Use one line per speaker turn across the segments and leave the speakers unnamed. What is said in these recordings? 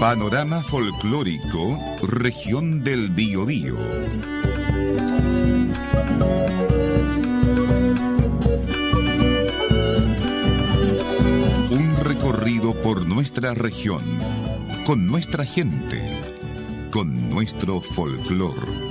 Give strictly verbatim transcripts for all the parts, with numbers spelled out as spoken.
Panorama folclórico, región del Biobío. Un recorrido por nuestra región, con nuestra gente, con nuestro folclor.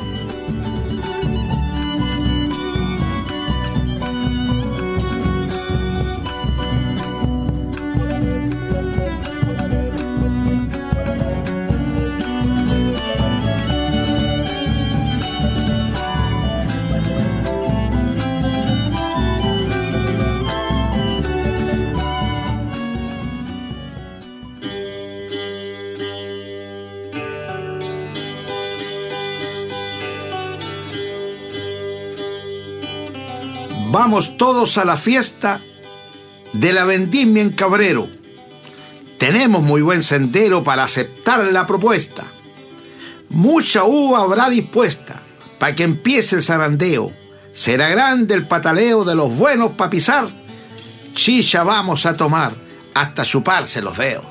Vamos todos a la fiesta de la vendimia en Cabrero. Tenemos muy buen sendero para aceptar la propuesta. Mucha uva habrá dispuesta para que empiece el zarandeo. Será grande el pataleo de los buenos pa' pisar. Chicha vamos a tomar hasta chuparse los dedos.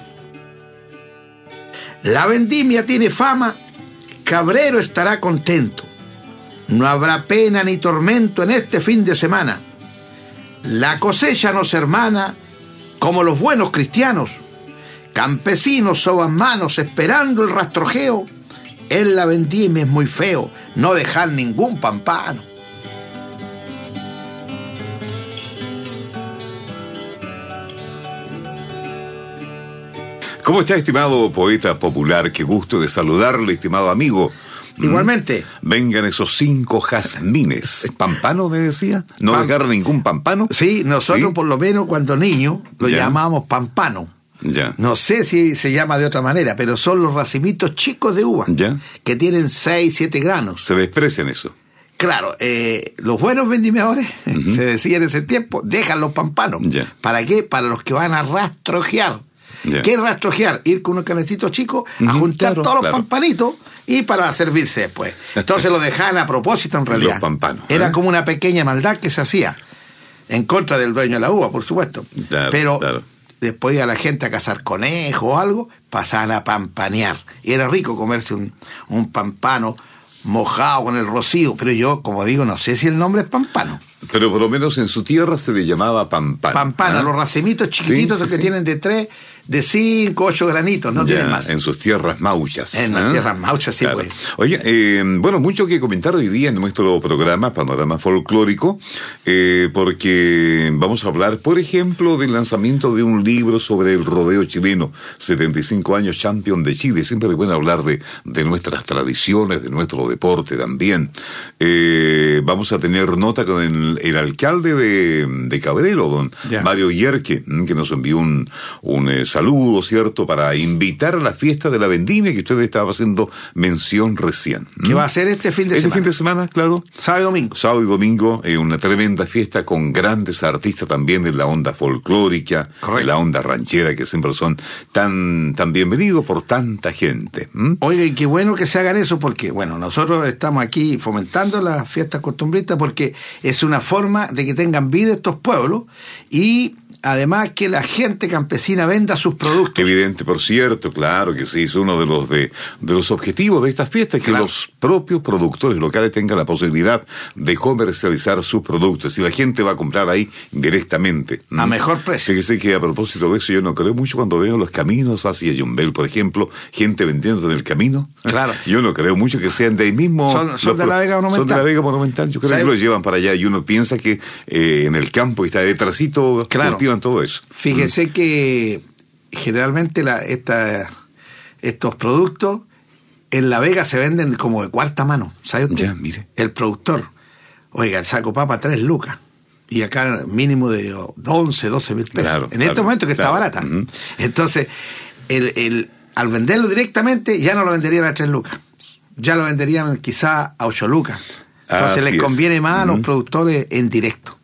La vendimia tiene fama, Cabrero estará contento. No habrá pena ni tormento en este fin de semana. La cosecha nos hermana como los buenos cristianos. Campesinos soban manos esperando el rastrojeo. En la vendimia es muy feo no dejar ningún pampano.
¿Cómo está, estimado poeta popular? Qué gusto de saludarle, estimado amigo.
Igualmente.
Vengan esos cinco jazmines. ¿Pampano me decía? ¿No
Pam-
dejar ningún pampano?
Sí, nosotros
¿Sí?
por lo menos cuando niños lo
Ya.
llamábamos pampano.
Ya.
No sé si se llama de otra manera, pero son los racimitos chicos de uva,
Ya.
que tienen seis, siete granos.
Se desprecian eso.
Claro, eh, los buenos vendimiadores,
Ujú.
se decía en ese tiempo, dejan los pampanos.
Ya.
¿Para qué? Para los que van a rastrojear.
Ya.
¿Qué es rastrojear? Ir con unos canecitos chicos a
Ujú,
juntar
claro,
todos los
claro.
pampanitos y para servirse después. Entonces lo dejaban a propósito en realidad.
Los pampanos,
Era
¿eh?
como una pequeña maldad que se hacía, en contra del dueño de la uva, por supuesto.
Claro,
Pero
claro.
después iba la gente a cazar conejos o algo, pasaban a pampanear. Y era rico comerse un, un pampano mojado con el rocío, pero yo, como digo, no sé si el nombre es pampano.
Pero por lo menos en su tierra se le llamaba pampano.
Pampano,
¿ah?
los racimitos chiquititos
Sí,
que
sí.
tienen de tres, de cinco, ocho granitos, no
Ya,
tienen más.
en sus tierras mauchas.
En las tierras mauchas, sí, pues.
Oye, eh, bueno, mucho que comentar hoy día en nuestro programa Panorama Folclórico, eh, porque vamos a hablar, por ejemplo, del lanzamiento de un libro sobre el rodeo chileno, setenta y cinco años champion de Chile. Siempre es bueno hablar de, de nuestras tradiciones, de nuestro deporte también. Eh, vamos a tener nota con el, el alcalde de, de Cabrero, don
Ya.
Mario Yerke, que nos envió un, un eh, saludo, ¿cierto?, para invitar a la fiesta de la vendimia que usted estaba haciendo mención recién.
¿Qué va a ser este fin de
Este
semana?
fin de semana, claro.
Sábado y domingo.
Sábado y domingo, eh, una tremenda fiesta con grandes artistas también de la onda folclórica,
Correcto.
de la onda ranchera, que siempre son tan, tan bienvenidos por tanta gente. ¿m?
Oiga, y qué bueno que se hagan eso porque, bueno, nosotros estamos aquí fomentando las fiestas costumbristas porque es una forma de que tengan vida estos pueblos y además que la gente campesina venda sus productos.
Evidente, por cierto, claro que sí, es uno de los de, de los objetivos de esta fiesta, que
Claro.
los propios productores locales tengan la posibilidad de comercializar sus productos y la gente va a comprar ahí directamente.
A
¿m?
mejor precio.
Fíjese que a propósito de eso, yo no creo mucho cuando veo los caminos hacia Yumbel, por ejemplo, gente vendiendo en el camino.
Claro.
Yo no creo mucho que sean de ahí mismo.
Son- son
los
de la
pro-
Vega Monumental.
Son de la Vega Monumental. Yo creo
¿Sabe?
que lo llevan para allá y uno piensa que eh, en el campo está detrásito,
Claro.
cultivan todo eso.
Fíjese que generalmente la, esta, estos productos en La Vega se venden como de cuarta mano, ¿sabe usted?
Ya, mire.
El productor, oiga, el saco papa tres lucas. Y acá mínimo de once, doce mil pesos.
Claro,
en
claro,
este momento que
claro.
está barata.
Ujú.
Entonces, el, el, al venderlo directamente ya no lo venderían a tres lucas. Ya lo venderían quizá a ocho lucas. Entonces
Así
les
es.
conviene más a los
Ujú.
productores en directo.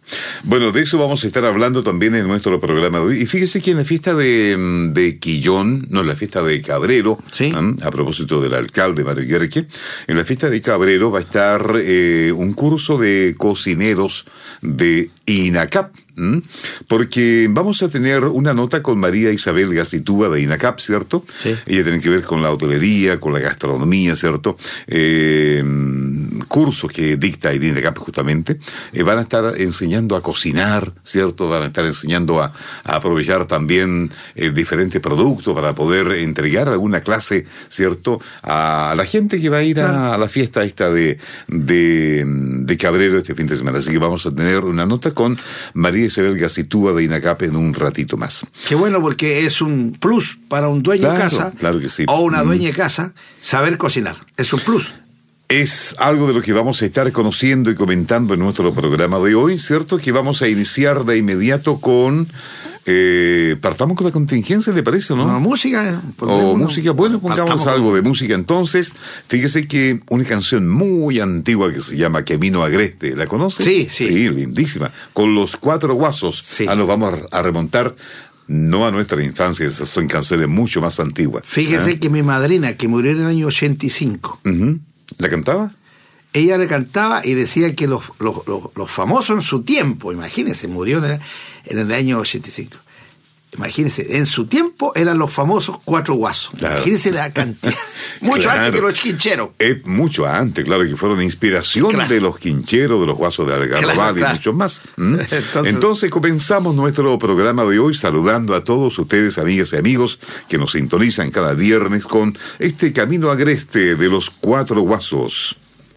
Bueno, de eso vamos a estar hablando también en nuestro programa de hoy. Y fíjese que en la fiesta de, de Quillón, no, en la fiesta de Cabrero,
¿sí?
¿eh? A propósito del alcalde Mario Yerke, en la fiesta de Cabrero va a estar eh, un curso de cocineros de INACAP. ¿Mm? Porque vamos a tener una nota con María Isabel Gacitúa de INACAP, ¿cierto?
Sí.
Ella tiene que ver con la hotelería, con la gastronomía, ¿cierto? Eh, cursos que dicta el INACAP justamente. Eh, van a estar enseñando a cocinar, ¿cierto? Van a estar enseñando a, a aprovechar también eh, diferentes productos para poder entregar alguna clase, ¿cierto? A la gente que va a ir a, claro. a la fiesta esta de, de, de Cabrero este fin de semana. Así que vamos a tener una nota con María Isabel Gacitúa de INACAP en un ratito más.
Qué bueno, porque es un plus para un dueño
claro,
de casa
claro que sí.
o una
mm.
dueña de casa saber cocinar. Es un plus.
Es algo de lo que vamos a estar conociendo y comentando en nuestro programa de hoy, ¿cierto? Que vamos a iniciar de inmediato con... Eh, partamos con la contingencia, ¿le parece, no?
No, música.
O música, bueno, pongamos
Partamos
algo
con...
de música entonces. Fíjese que una canción muy antigua que se llama Camino Agreste, ¿la conoce?
Sí, sí.
Sí, lindísima. Con los Cuatro Guasos.
Sí.
Ah, nos vamos a remontar, no a nuestra infancia, esas son canciones mucho más antiguas.
Fíjese
¿eh?
que mi madrina, que murió en el año ochenta y cinco,
Uh-huh. ¿La cantaba?
ella le cantaba y decía que los, los, los, los famosos en su tiempo, imagínense, murió en el, en el año ochenta y cinco. Imagínense, en su tiempo eran los famosos Cuatro Guasos. Claro. Imagínense la cantidad. Mucho claro. antes que los quincheros.
Es mucho antes, claro, que fueron inspiración claro. de los quincheros, de los Guasos de Algarrobal claro, y claro. muchos más. ¿Mm? Entonces... Entonces comenzamos nuestro programa de hoy saludando a todos ustedes, amigas y amigos, que nos sintonizan cada viernes con este Camino Agreste de los Cuatro Guasos.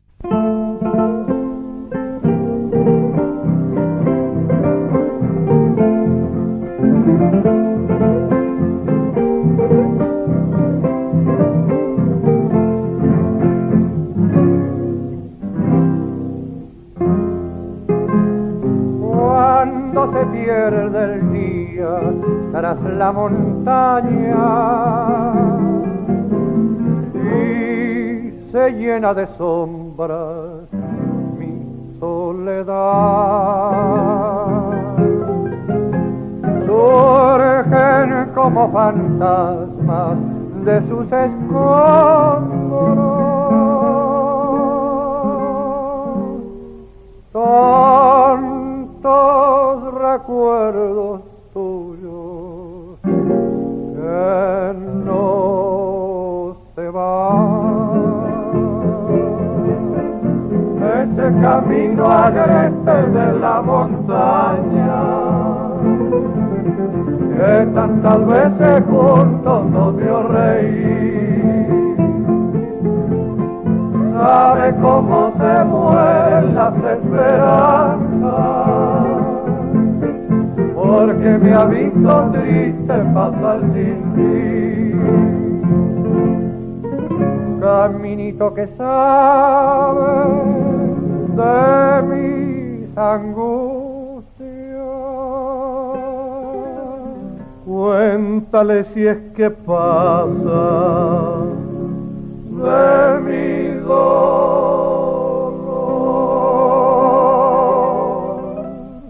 Tras la montaña y se llena de sombras mi soledad, surgen como fantasmas de sus escombros tantos recuerdos tuyos que no se van. Ese camino agreste de la montaña que tantas veces juntos nos vio reír, sabe cómo se mueren las esperanzas, porque me ha visto triste pasar sin ti. Caminito que sabe de mis angustias, cuéntale si es que pasa de mi dolor.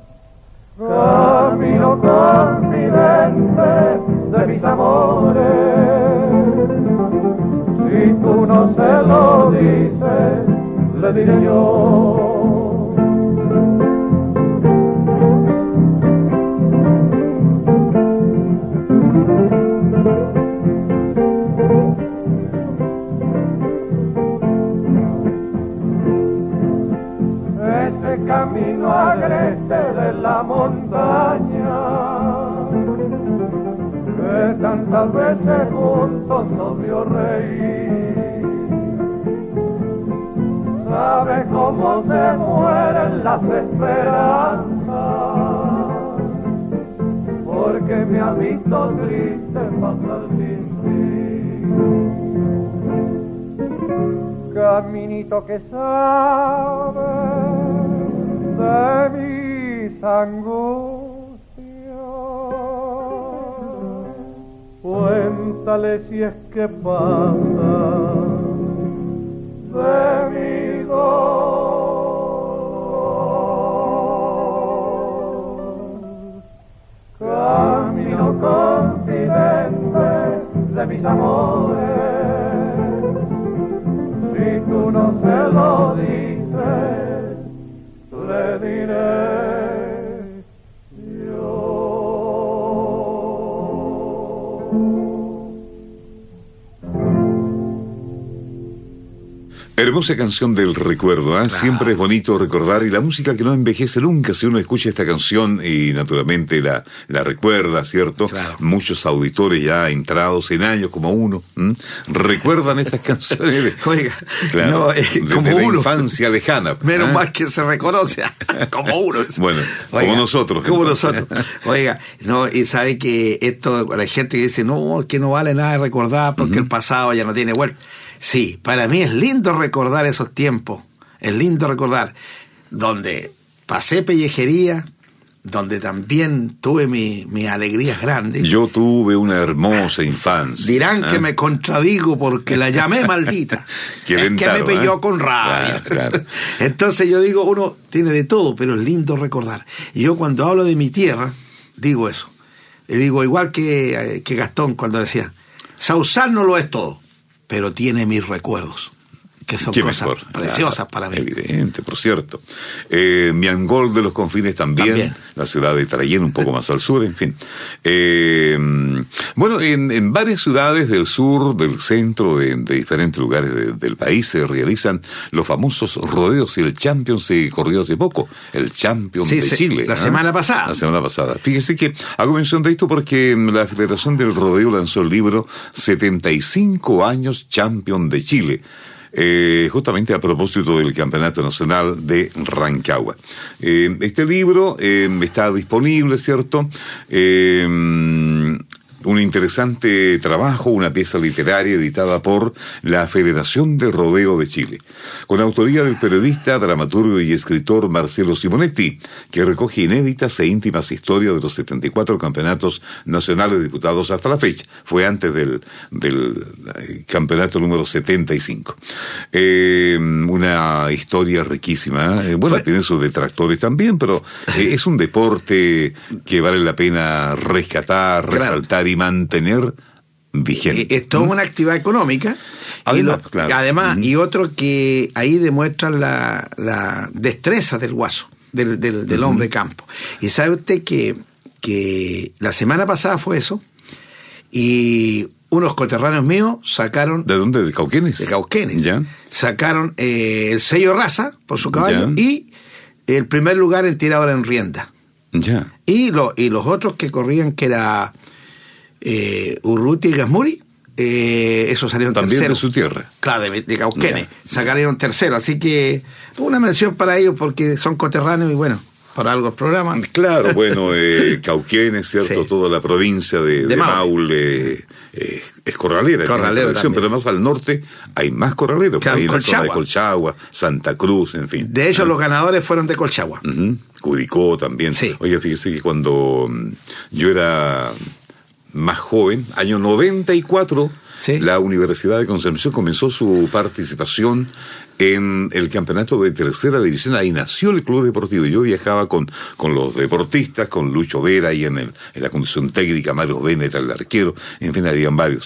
Camino confidente de mis amores, si tú no se lo dices, le diré yo. Ese camino agreste de la montaña que tantas veces juntos nos vio reír, sabe cómo se mueren las esperanzas, porque me ha visto triste pasar sin ti. Caminito que sabe de mis angustias, cuéntale si es que pasa de mi dolor. mis amores. Si tú no se lo dices, le diré yo.
Hermosa canción del recuerdo, ¿eh? Claro. Siempre es bonito recordar, y la música que no envejece nunca. Si uno escucha esta canción y naturalmente la, la recuerda, ¿cierto? Claro. Muchos auditores ya entrados en años como uno, ¿m? recuerdan estas canciones de,
Oiga,
claro,
no, eh,
de,
como
de la
uno.
infancia lejana.
Menos
¿eh?
mal que se reconoce como uno.
Bueno, Oiga, como nosotros.
Como entonces. nosotros. Oiga, no, y sabe que esto, la gente que dice, no, que no vale nada de recordar porque uh-huh. el pasado ya no tiene vuelta. Sí, para mí es lindo recordar esos tiempos, es lindo recordar donde pasé pellejería, donde también tuve mis mi alegrías grandes.
Yo tuve una hermosa infancia.
Dirán
¿eh?
que me contradigo porque la llamé maldita.
Qué
es
ventaro,
que me pilló
¿eh?
con rabia.
Claro, claro.
Entonces yo digo, uno tiene de todo, pero es lindo recordar. Y yo cuando hablo de mi tierra, digo eso. Y digo, igual que, que Gastón cuando decía, Sausal no lo es todo, pero tiene mis recuerdos, que son
Qué
cosas
mejor.
preciosas
Claro,
para mí.
Evidente, por cierto. Eh, Miangol de los Confines también, también, la ciudad de Tarayén, un poco más al sur, en fin. Eh, bueno, en, en varias ciudades del sur, del centro, de, de diferentes lugares de, del país se realizan los famosos rodeos, y el Champion se corrió hace poco, el Champion
sí,
de
se,
Chile.
La
¿eh?
semana pasada.
La semana pasada. Fíjese que hago mención de esto porque la Federación del Rodeo lanzó el libro setenta y cinco años Champion de Chile. Eh, justamente a propósito del Campeonato Nacional de Rancagua. Eh, este libro eh, está disponible, ¿cierto? Eh, un interesante trabajo, una pieza literaria editada por la Federación de Rodeo de Chile, con autoría del periodista, dramaturgo y escritor Marcelo Simonetti, que recoge inéditas e íntimas historias de los setenta y cuatro campeonatos nacionales disputados hasta la fecha. Fue antes del, del campeonato número setenta y cinco. Eh, una historia riquísima. Eh, bueno, Fue... tiene sus detractores también, pero eh, es un deporte que vale la pena rescatar, claro. resaltar y mantener vigente.
Es toda una actividad económica. Además, y, lo, claro. además uh-huh. y otro que ahí demuestran la, la destreza del guaso, del, del, del uh-huh. hombre de campo. Y sabe usted que, que la semana pasada fue eso, y unos coterráneos míos sacaron...
¿De dónde? ¿De Cauquenes?
De Cauquenes.
¿Ya?
Sacaron eh, el sello raza por su caballo, ¿ya? Y el primer lugar en tiradora en rienda.
Ya.
Y, lo, y los otros que corrían, que era eh, Urruti y Gasmuri, eh, esos salieron
también
tercero.
de su tierra.
Claro, de, de Cauquenes. Sacaron tercero. Así que una mención para ellos porque son coterráneos y bueno, por algo el programa.
Claro, bueno, eh, Cauquenes, ¿cierto? Sí. Toda la provincia de, de, de Maule eh, eh, es corralera.
Corralera
pero más al norte hay más corraleros.
Claro,
ahí en la
Colchagua.
zona de Colchagua, Santa Cruz, en fin.
De hecho, ¿sí? los ganadores fueron de Colchagua.
Uh-huh. Curicó también.
Sí.
Oye, fíjese que cuando yo era más joven, año noventa y cuatro, ¿sí? la Universidad de Concepción comenzó su participación en el campeonato de tercera división. Ahí nació el club deportivo. Yo viajaba con, con los deportistas, con Lucho Vera y en, el, en la condición técnica, Mario Bennett, el arquero, en fin, habían varios.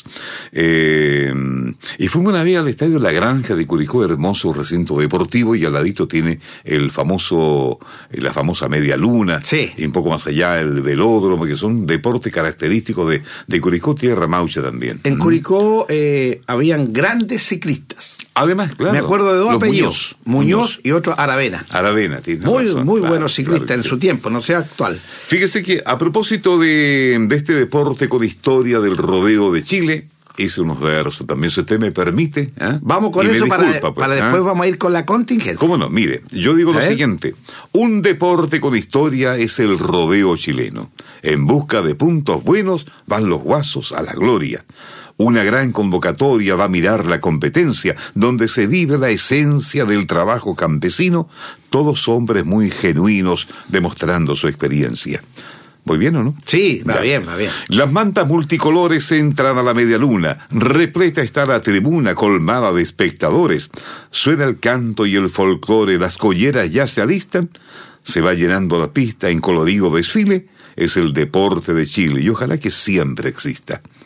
Eh, y fuimos una vez al estadio La Granja de Curicó, hermoso recinto deportivo, y al ladito tiene el famoso, la famosa media luna,
sí.
y un poco más allá el velódromo, que son deportes característicos de, de Curicó, tierra maucha también.
En Curicó eh, habían grandes ciclistas.
Además, claro.
Me acuerdo de dos
Muñoz,
apellidos, Muñoz, Muñoz y otro Aravena.
Aravena, tiene
Muy,
razón.
muy
claro,
buenos ciclistas
claro
en
sí.
su tiempo, no sea actual.
Fíjese que a propósito de, de este deporte con historia del rodeo de Chile, hice unos versos también, si usted me permite. ¿eh?
Vamos con
y
eso
disculpa,
para,
pues,
para
¿eh?
después vamos a ir con la contingencia.
¿Cómo no? Mire, yo digo lo siguiente. Un deporte con historia es el rodeo chileno. En busca de puntos buenos van los guasos a la gloria. Una gran convocatoria va a mirar la competencia, donde se vive la esencia del trabajo campesino, todos hombres muy genuinos demostrando su experiencia. ¿Voy bien o no?
Sí, va
ya.
bien, va bien.
Las mantas multicolores entran a la media luna, repleta está la tribuna colmada de espectadores. Suena el canto y el folclore, las colleras ya se alistan, se va llenando la pista en colorido desfile. Es el deporte de Chile y ojalá que siempre exista.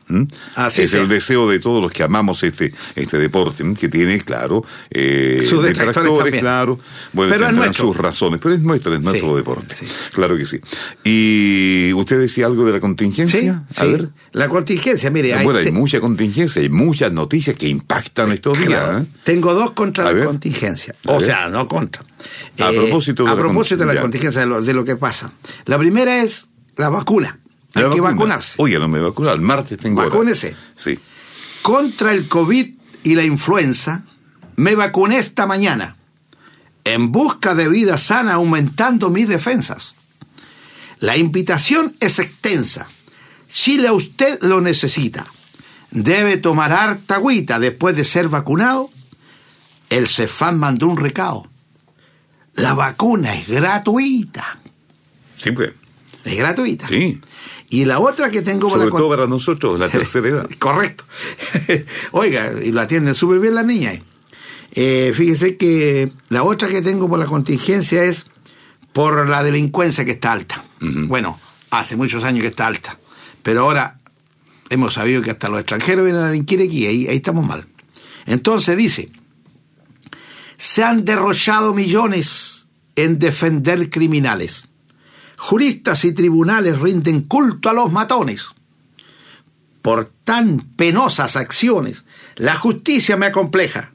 ¿Mm?
Así
es
sea.
el deseo de todos los que amamos este este deporte, ¿m? Que tiene, claro, eh,
sus detractores también.
Claro, bueno,
pero es
tendrán
nuestro.
sus razones, pero es nuestro, es nuestro
Sí,
deporte.
sí.
Claro que sí. ¿Y usted decía algo de la contingencia?
Sí,
A
sí.
ver.
La contingencia, mire, hay,
Bueno, hay
te-
mucha contingencia, hay muchas noticias que impactan estos
claro,
días. ¿eh?
tengo dos contra
A
la
ver.
contingencia.
A
O
ver.
sea, no contra.
A propósito de
a
la
propósito de la
con- ya.
contingencia, de lo, de lo que pasa. La primera es la vacuna. Hay
La
que
vacuna.
vacunarse.
Oye, no me voy a vacunar. El martes tengo hora.
Vacúnese.
Sí.
Contra el COVID y la influenza, me vacuné esta mañana en busca de vida sana, aumentando mis defensas. La invitación es extensa. Si a usted lo necesita, debe tomar harta agüita después de ser vacunado. El Cefam mandó un recado. La vacuna es gratuita.
Sí, pues.
Es gratuita.
Sí.
Y la otra que tengo
Sobre
la
todo para nosotros, la tercera edad.
Correcto. Oiga, y lo atienden súper bien las niñas. Eh, fíjese que la otra que tengo por la contingencia es por la delincuencia que está alta.
Ujú.
Bueno, hace muchos años que está alta, pero ahora hemos sabido que hasta los extranjeros vienen a delinquir aquí, ahí, ahí estamos mal. Entonces dice, se han derrochado millones en defender criminales. Juristas y tribunales rinden culto a los matones. Por tan penosas acciones, la justicia me acompleja.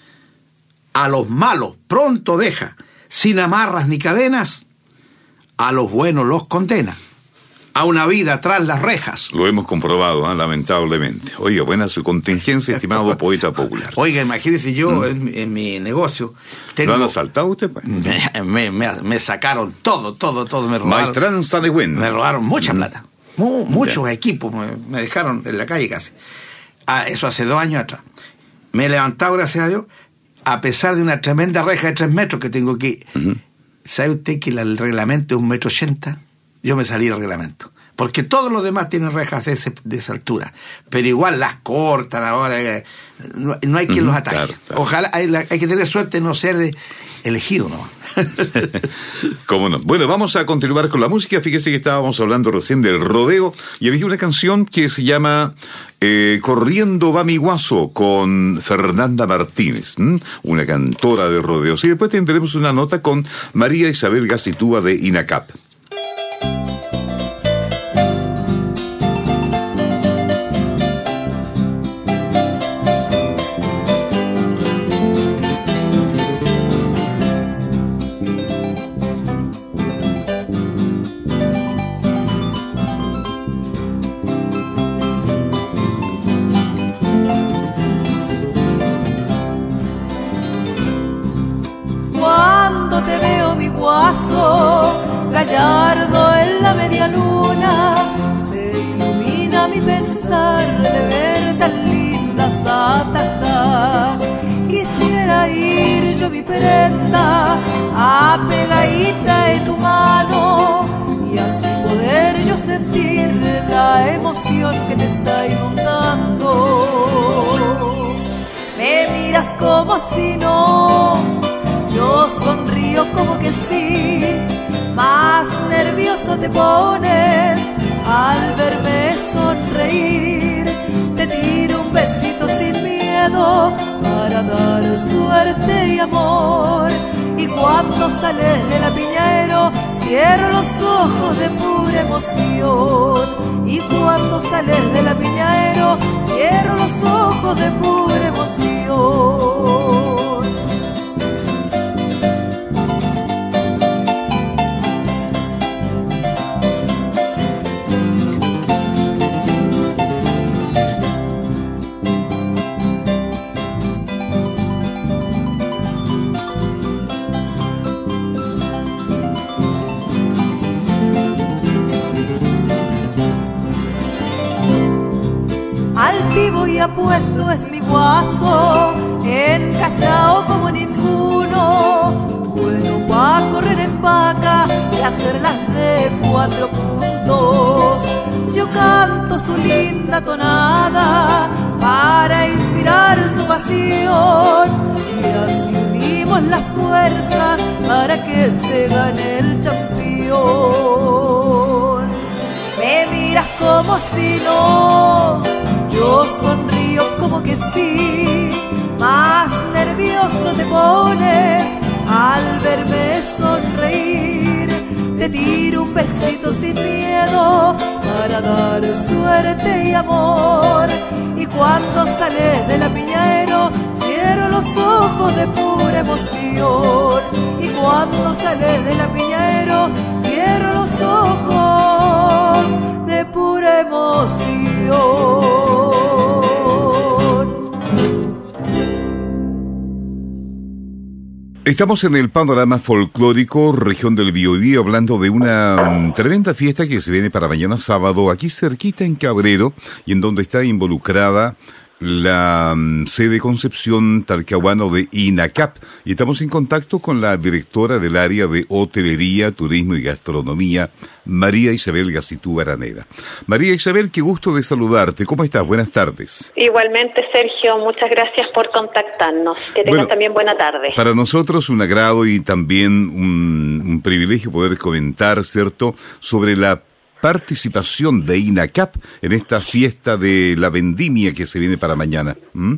A los malos pronto deja, sin amarras ni cadenas. A los buenos los condena a una vida tras las rejas.
Lo hemos comprobado, ¿eh? Lamentablemente. Oiga, buena su contingencia, estimado poeta popular.
Oiga, imagínese yo mm. en, en mi negocio. Tengo,
¿Lo han asaltado usted, pues?
Me, me, me, me sacaron todo, todo, todo. Me robaron.
Maestranza de Gwen.
Me robaron mucha
Mm.
plata. Mu, muchos
Ya.
equipos me, me dejaron en la calle casi. Ah, eso hace dos años atrás. Me he levantado, gracias a Dios, a pesar de una tremenda reja de tres metros que tengo aquí.
Ujú.
¿Sabe usted que la- el reglamento es un metro ochenta? Yo me salí del reglamento. Porque todos los demás tienen rejas de, ese- de esa altura. Pero igual las cortan ahora. eh, No, no hay quien
Ujú,
los ataque.
claro, claro.
Ojalá, hay, la- hay que tener suerte de no ser eh, elegido, ¿no?
¿Cómo no? Bueno, vamos a continuar con la música. Fíjese que estábamos hablando recién del rodeo y elegí una canción que se llama eh, Corriendo va mi guaso con Fernanda Martínez, ¿m? Una cantora de rodeos. Y después tendremos una nota con María Isabel Gacitúa de INACAP.
Cuando te veo mi guaso, gallardo en la media luna, se ilumina mi pensar de ver tan lindas atajas. Quisiera ir yo mi prenda apegadita de tu mano y así poder yo sentir la emoción que te está inundando. Me miras como si no, yo sonrío como que sí, más nervioso te pones al verme sonreír. Te tiro un besito sin miedo para dar suerte y amor. Y cuando sales del apiñadero cierro los ojos de pura emoción. Y cuando sales del apiñadero cierro los ojos de pura emoción. Altivo y apuesto es mi guaso, encachao como ninguno, bueno pa' correr en vaca y hacerlas de cuatro puntos. Yo canto su linda tonada para inspirar su pasión y así unimos las fuerzas para que se gane el campeón. Me miras como si no, yo sonrío como que sí, más nervioso te pones al verme sonreír. Te tiro un besito sin miedo para dar suerte y amor. Y cuando sales del apiñadero cierro los ojos de pura emoción. Y cuando sales del apiñadero cierro los ojos de pura emoción.
Estamos en el panorama folclórico, región del Biobío, hablando de una um, tremenda fiesta que se viene para mañana sábado, aquí cerquita en Cabrero, y en donde está involucrada la um, sede Concepción Talcahuano de INACAP. Y estamos en contacto con la directora del área de hotelería, turismo y gastronomía, María Isabel Gacitú Araneda. María Isabel, qué gusto de saludarte. ¿Cómo estás? Buenas tardes.
Igualmente, Sergio, muchas gracias por contactarnos. Que tengas bueno, también buena tarde.
Para nosotros un agrado y también un, un privilegio poder comentar, ¿cierto?, sobre la participación de INACAP en esta fiesta de la vendimia que se viene para mañana. ¿Mm?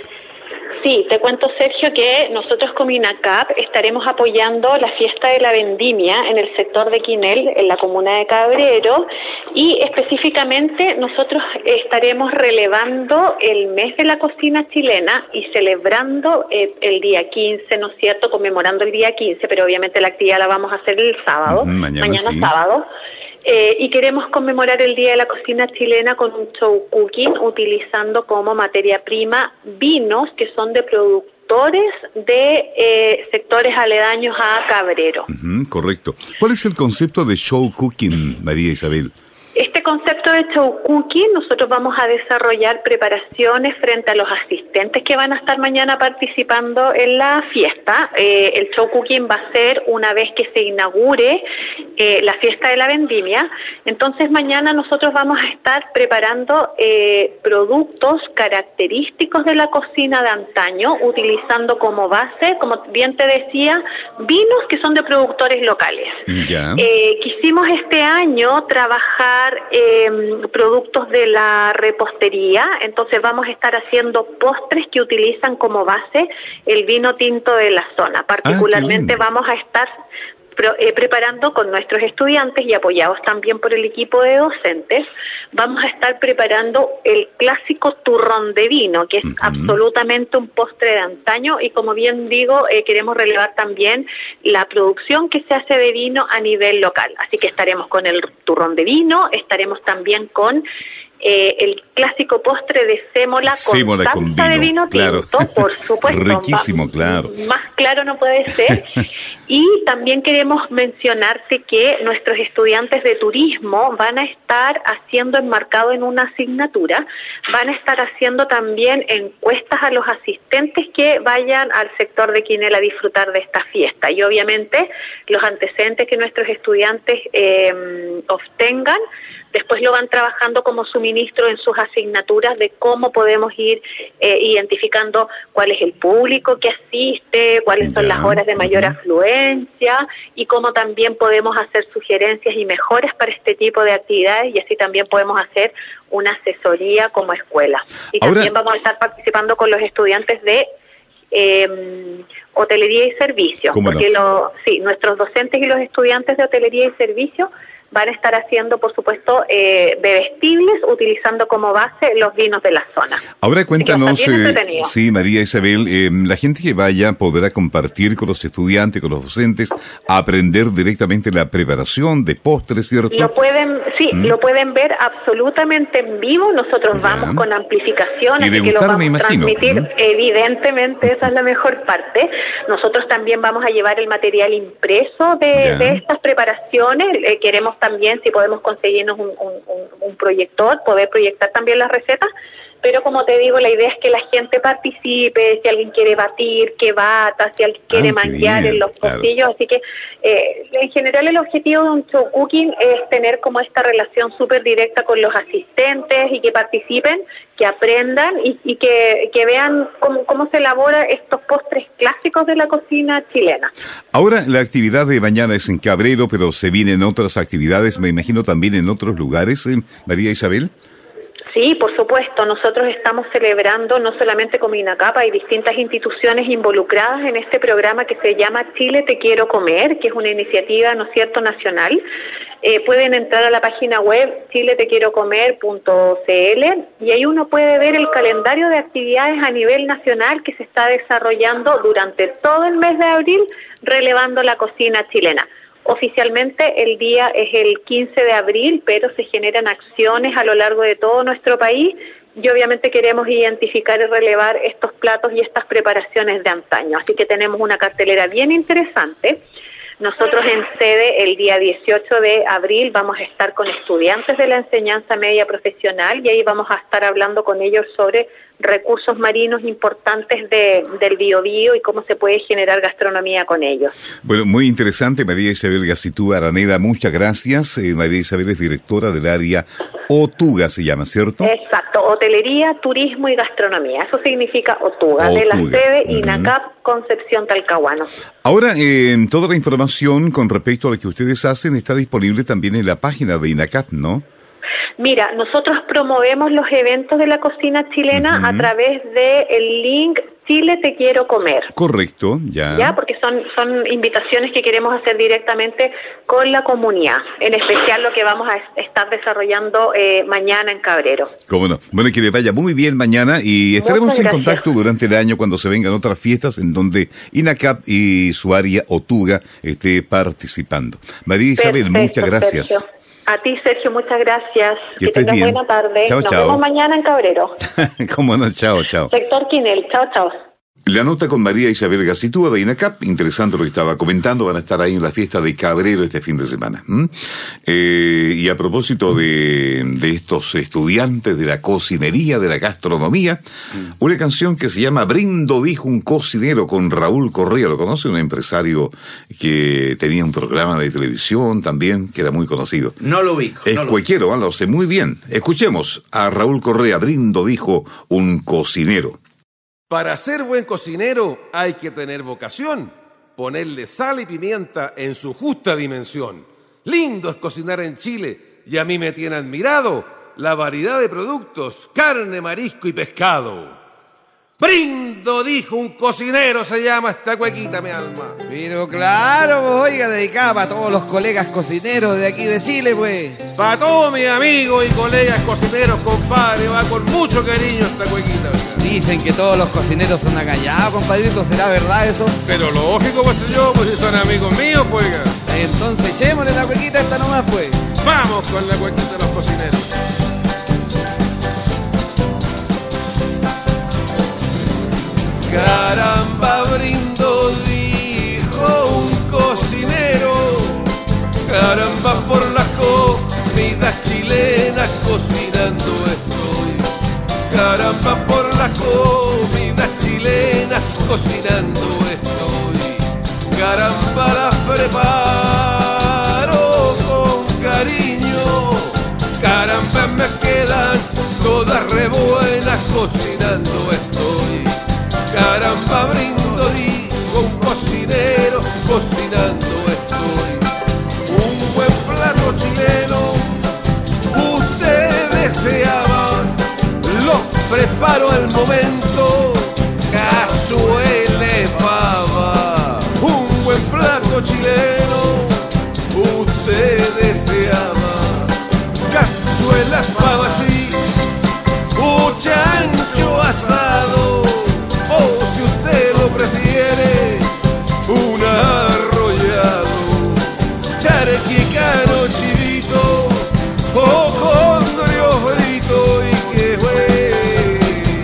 Sí, te cuento, Sergio, que nosotros como INACAP estaremos apoyando la fiesta de la vendimia en el sector de Quinel, en la comuna de Cabrero, y específicamente nosotros estaremos relevando el mes de la cocina chilena y celebrando eh, el día quince, ¿no es cierto?, conmemorando el día quince, pero obviamente la actividad la vamos a hacer el sábado, uh-huh, mañana, mañana sí. sábado. Eh, y queremos conmemorar el Día de la Cocina Chilena con un show cooking utilizando como materia prima vinos que son de productores de eh, sectores aledaños a Cabrero.
Uh-huh, correcto. ¿Cuál es el concepto de show cooking, María Isabel?
Este concepto de show cooking, nosotros vamos a desarrollar preparaciones frente a los asistentes que van a estar mañana participando en la fiesta. Eh, el show cooking va a ser una vez que se inaugure eh, la fiesta de la vendimia. Entonces mañana nosotros vamos a estar preparando eh, productos característicos de la cocina de antaño, utilizando como base, como bien te decía, vinos que son de productores locales.
Ya.
Eh, quisimos este año trabajar Eh, productos de la repostería, entonces vamos a estar haciendo postres que utilizan como base el vino tinto de la zona. Particularmente ah, vamos a estar Pro, eh, preparando con nuestros estudiantes y apoyados también por el equipo de docentes, vamos a estar preparando el clásico turrón de vino, que es uh-huh. absolutamente un postre de antaño, y como bien digo, eh, queremos relevar también la producción que se hace de vino a nivel local. Así que estaremos con el turrón de vino, estaremos también con Eh, el clásico postre de sémola con
sémola
salsa
con vino,
de vino tinto,
claro.
por supuesto.
Riquísimo,
Va,
claro.
Más claro no puede ser. Y también queremos mencionarte que nuestros estudiantes de turismo van a estar haciendo, enmarcado en una asignatura, van a estar haciendo también encuestas a los asistentes que vayan al sector de Quinel a disfrutar de esta fiesta. Y obviamente los antecedentes que nuestros estudiantes eh, obtengan, después lo van trabajando como suministro en sus asignaturas de cómo podemos ir eh, identificando cuál es el público que asiste, cuáles son las horas de mayor afluencia y cómo también podemos hacer sugerencias y mejoras para este tipo de actividades, y así también podemos hacer una asesoría como escuela. Y
Ahora,
también vamos a estar participando con los estudiantes de Eh, hotelería y servicios, porque
no?
lo, sí, nuestros docentes y los estudiantes de hotelería y servicios van a estar haciendo, por supuesto, eh, bebestibles, utilizando como base los vinos de la zona.
Ahora cuéntanos, eh, sí, María Isabel, eh, la gente que vaya podrá compartir con los estudiantes, con los docentes, aprender directamente la preparación de postres, ¿cierto?
Lo pueden, sí, ¿Mm? lo pueden ver absolutamente en vivo. Nosotros ya. vamos con amplificación,
y
así
degustar,
que lo vamos
me imagino.
a transmitir.
¿Mm?
Evidentemente, esa es la mejor parte. Nosotros también vamos a llevar el material impreso de, de estas preparaciones. Eh, queremos también, si podemos conseguirnos un, un, un proyector, poder proyectar también las recetas, pero como te digo, la idea es que la gente participe, si alguien quiere batir, que bata, si alguien quiere ah, manjar en los pocillos, claro. Así que eh, en general el objetivo de un show cooking es tener como esta relación súper directa con los asistentes y que participen, que aprendan y, y que, que vean cómo, cómo se elabora estos postres clásicos de la cocina chilena.
Ahora la actividad de mañana es en Cabrero, pero se vienen otras actividades, me imagino también en otros lugares, ¿eh, María Isabel?
Sí, por supuesto. Nosotros estamos celebrando, no solamente como INACAP, hay distintas instituciones involucradas en este programa que se llama Chile Te Quiero Comer, que es una iniciativa, ¿no es cierto?, nacional. Eh, pueden entrar a la página web chile te quiero comer punto c l y ahí uno puede ver el calendario de actividades a nivel nacional que se está desarrollando durante todo el mes de abril, relevando la cocina chilena. Oficialmente el día es el quince de abril, pero se generan acciones a lo largo de todo nuestro país y obviamente queremos identificar y relevar estos platos y estas preparaciones de antaño. Así que tenemos una cartelera bien interesante. Nosotros en sede el día dieciocho de abril vamos a estar con estudiantes de la enseñanza media profesional y ahí vamos a estar hablando con ellos sobre recursos marinos importantes de, del Biobío y cómo se puede generar gastronomía con ellos.
Bueno, muy interesante, María Isabel Gacitú Araneda, muchas gracias. Eh, María Isabel es directora del área OTUGA, se llama, ¿cierto?
Exacto, Hotelería, Turismo y Gastronomía, eso significa OTUGA,
OTUGA.
de la sede
Uh-huh.
INACAP Concepción Talcahuano.
Ahora, eh, toda la información con respecto a lo que ustedes hacen está disponible también en la página de INACAP, ¿no?
Mira, nosotros promovemos los eventos de la cocina chilena
Uh-huh.
a través del link Chile Te Quiero Comer.
Correcto, ya.
Ya, porque son son invitaciones que queremos hacer directamente con la comunidad, en especial lo que vamos a estar desarrollando eh, mañana en Cabrero.
Cómo no. Bueno, que le vaya muy bien mañana y estaremos
Muchas
en
gracias.
contacto durante el año cuando se vengan otras fiestas en donde INACAP y su área OTUGA esté participando. María Isabel,
Perfecto,
muchas gracias.
Sergio. A ti, Sergio, muchas gracias.
Que
Que,
estés
tengas
bien.
buena tarde.
Chao,
Nos
chao.
vemos mañana en Cabrero.
Cómo no, chao, chao.
Sector Quinel. Chao, chao.
La nota con María Isabel Gacitúa de INACAP, interesante lo que estaba comentando, van a estar ahí en la fiesta de Cabrero este fin de semana. ¿Mm? Eh, y a propósito de, de estos estudiantes de la cocinería, de la gastronomía, mm. una canción que se llama Brindo, dijo un cocinero, con Raúl Correa, ¿lo conoce? Un empresario que tenía un programa de televisión también, que era muy conocido.
No lo ubico.
Es
no lo
cuequero, ¿eh? Lo sé muy bien. Escuchemos a Raúl Correa, Brindo, dijo un cocinero.
Para ser buen cocinero hay que tener vocación, ponerle sal y pimienta en su justa dimensión. Lindo es cocinar en Chile y a mí me tiene admirado la variedad de productos, carne, marisco y pescado. Brindo, dijo un cocinero, se llama esta cuequita, mi alma.
Pero claro, pues, oiga, dedicada para todos los colegas cocineros de aquí de Chile, pues.
Para todos mis amigos y colegas cocineros, compadre, va con mucho cariño esta cuequita. ¿Verdad?
Dicen que todos los cocineros son agallados, compadrito, ¿será verdad eso?
Pero lógico, pues yo, pues si son amigos míos, pues.
Entonces echémosle la cuequita esta nomás, pues.
Vamos con la cuequita de los cocineros. Caramba, Brindo, dijo un cocinero, caramba, por las comidas chilenas cocinando estoy. Caramba, por las comidas chilenas cocinando estoy. Caramba, las preparo con cariño. Caramba, me quedan todas re buenas cocinando estoy. Caramba, Brindo, dijo un cocinero, cocinando estoy. Un buen plato chileno, usted deseaba, lo preparo al momento, cazuela de pava. Un buen plato chileno, usted deseaba, cazuela de pava, sí, un chancho asado. O si usted lo prefiere, un arrollado, charquicano chivito, o condrio frito y que güey.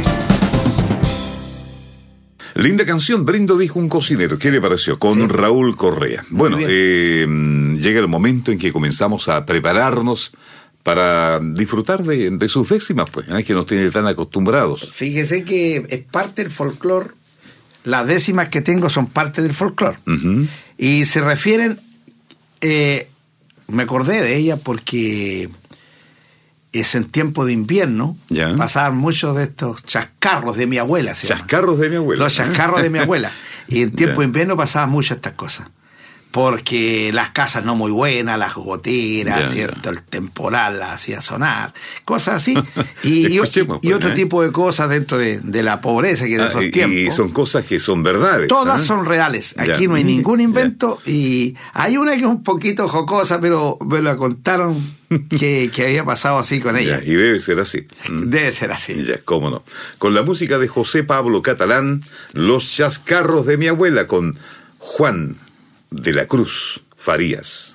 Linda canción, Brindo, dijo un cocinero. ¿Qué le pareció? Con sí. Raúl Correa. Bueno, eh, llega el momento en que comenzamos a prepararnos para disfrutar de, de sus décimas, pues, ¿eh? Que nos tiene tan acostumbrados.
Fíjese que es parte del folclore. Las décimas que tengo son parte del folclore. Uh-huh. Y se refieren, eh, me acordé de ella porque es en tiempo de invierno, ¿ya? Pasaban muchos de estos chascarros de mi abuela. Se
chascarros
llama.
de mi abuela.
Los chascarros de mi abuela. Y en tiempo de invierno pasaban muchas estas cosas. porque las casas no muy buenas, las goteras,
Ya,
¿cierto?
ya.
El temporal las hacía sonar, cosas así. Y, y,
Escuchemos,
y
pues,
otro
¿eh?
tipo de cosas dentro de, de la pobreza que de
Ah,
esos
y,
tiempos.
y son cosas que son verdades.
Todas
¿ah?
son reales. Aquí
Ya.
no hay ningún invento. Y hay una que es un poquito jocosa, pero me la contaron que, que había pasado así con ella.
Ya, y debe ser así. Mm.
Debe ser así.
Ya, cómo no. Con la música de José Pablo Catalán, Los chascarros de mi abuela, con Juan de la Cruz Farías.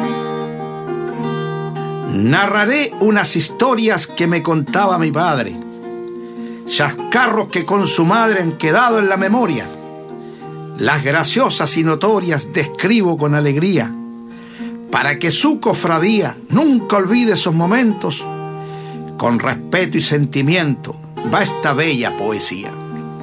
Narraré unas historias que me contaba mi padre, chascarros que con su madre han quedado en la memoria. Las graciosas y notorias describo con alegría, para que su cofradía nunca olvide esos momentos. Con respeto y sentimiento va esta bella poesía.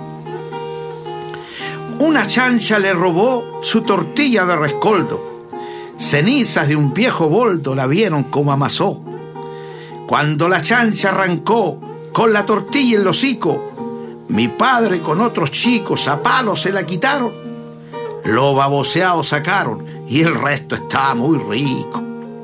Una chancha le robó su tortilla de rescoldo. Cenizas de un viejo boldo la vieron como amasó. Cuando la chancha arrancó con la tortilla en el hocico, mi padre con otros chicos a palos se la quitaron. Lo baboseado sacaron y el resto estaba muy rico.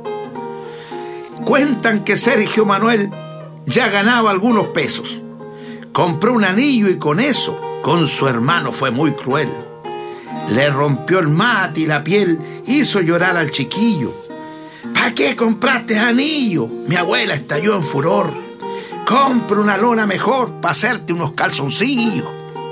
Cuentan que Sergio Manuel ya ganaba algunos pesos. Compró un anillo y con eso con su hermano fue muy cruel. Le rompió el mate y la piel, hizo llorar al chiquillo. ¿Para qué compraste anillo? Mi abuela estalló en furor. Compra una lona mejor para hacerte unos calzoncillos.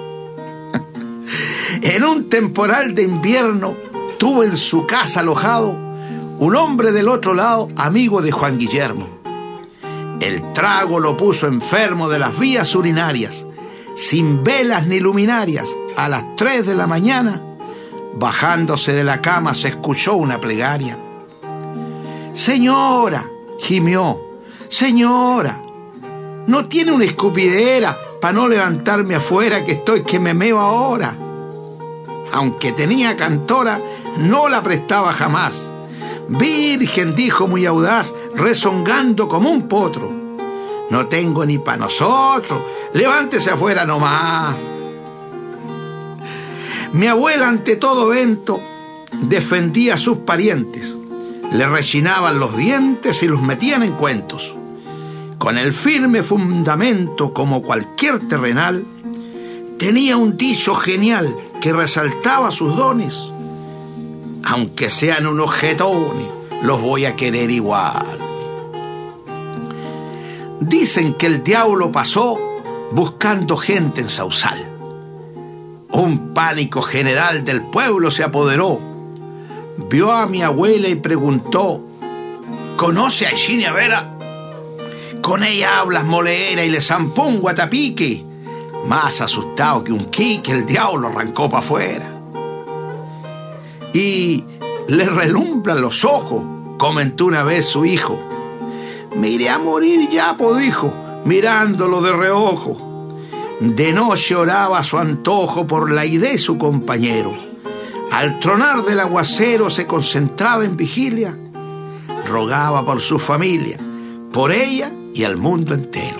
En un temporal de invierno tuvo en su casa alojado un hombre del otro lado, amigo de Juan Guillermo. El trago lo puso enfermo de las vías urinarias. Sin velas ni luminarias, a las tres de la mañana, bajándose de la cama, se escuchó una plegaria. Señora, gimió, señora, ¿no tiene una escupidera para no levantarme afuera que estoy que me meo ahora? Aunque tenía cantora, no la prestaba jamás. Virgen, dijo muy audaz, rezongando como un potro. No tengo ni para nosotros, levántese afuera nomás. Mi abuela ante todo evento defendía a sus parientes. Le rechinaban los dientes y los metían en cuentos. Con el firme fundamento como cualquier terrenal, tenía un dicho genial que resaltaba sus dones. Aunque sean unos jetones, los voy a querer igual. Dicen que el diablo pasó buscando gente en Sausal. Un pánico general del pueblo se apoderó. Vio a mi abuela y preguntó: ¿conoce a Ishinia Vera? Con ella hablas moleera y le zampó un guatapique. Más asustado que un quique, el diablo arrancó para afuera. Y le relumbran los ojos, comentó una vez su hijo. Me iré a morir ya, po, dijo, mirándolo de reojo. De noche oraba a su antojo por la idea de su compañero. Al tronar del aguacero se concentraba en vigilia. Rogaba por su familia, por ella y al mundo entero.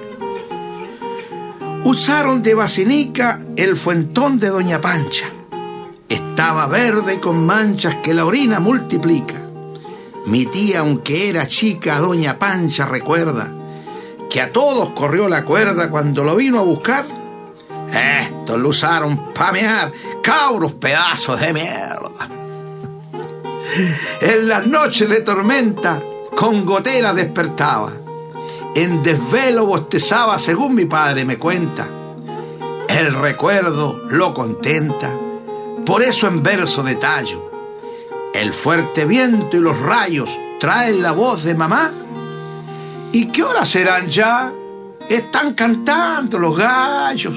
Usaron de basinica el fuentón de Doña Pancha. Estaba verde con manchas que la orina multiplica. Mi tía, aunque era chica, Doña Pancha recuerda que a todos corrió la cuerda cuando lo vino a buscar. Estos lo usaron pa' mear, cabros pedazos de mierda. En las noches de tormenta, con gotera despertaba. En desvelo bostezaba, según mi padre me cuenta. El recuerdo lo contenta, por eso en verso detallo. El fuerte viento y los rayos traen la voz de mamá. ¿Y qué horas serán ya? Están cantando los gallos.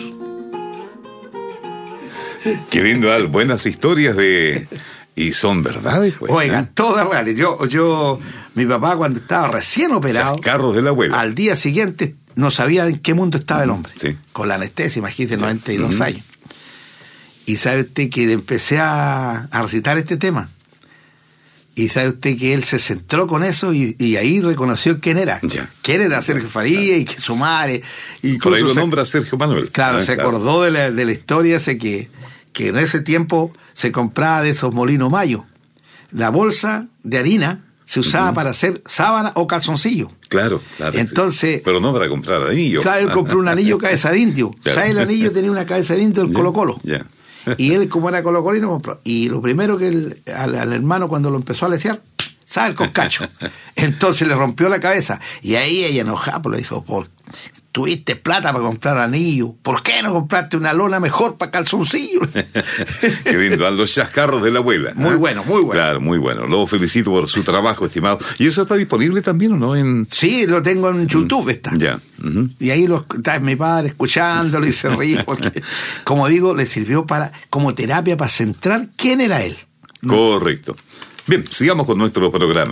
Qué lindo, Al, buenas historias de... Y son verdades, pues.
Oigan,
¿eh?
todas reales. Yo, yo, mi papá cuando estaba recién operado,
Chascarros de la abuela.
al día siguiente no sabía en qué mundo estaba el hombre.
Sí.
Con la anestesia, imagínate,
Sí.
noventa y dos
Uh-huh.
años. Y sabe usted que empecé a, a recitar este tema. Y sabe usted que él se centró con eso y, y ahí reconoció quién era.
Ya.
Quién era Sergio Faría y que su madre.
Por ahí lo
se-
nombra Sergio Manuel.
Claro,
Ah,
se acordó de la, de la historia ese que, que en ese tiempo se compraba de esos molinos Mayo. la bolsa de harina se usaba
uh-huh.
para hacer sábana o calzoncillo.
Claro, claro.
Entonces,
sí. Pero no para comprar anillo.
Claro, él compró un anillo cabeza de indio. Claro. ¿Sabes? El anillo tenía una cabeza de indio del Colo Colo.
Ya.
Y él, como era colocolino, compró. Y lo primero que él, al, al hermano, cuando lo empezó a lesear, ¿sabe? El coscacho. Entonces le rompió la cabeza. Y ahí ella enojada, pues le dijo, por tuviste plata para comprar anillo, ¿por qué no compraste una lona mejor para calzoncillo?
Qué lindo, a los chascarros de la abuela.
Muy ¿eh? bueno, muy bueno.
Claro, muy bueno. Lo felicito por su trabajo, estimado. ¿Y eso está disponible también o no? En...
Sí, lo tengo en YouTube, está.
Ya. Uh-huh.
Y ahí lo, está mi padre escuchándolo y se ríe porque, como digo, le sirvió para como terapia para centrar quién era él.
Correcto. Bien, sigamos con nuestro programa.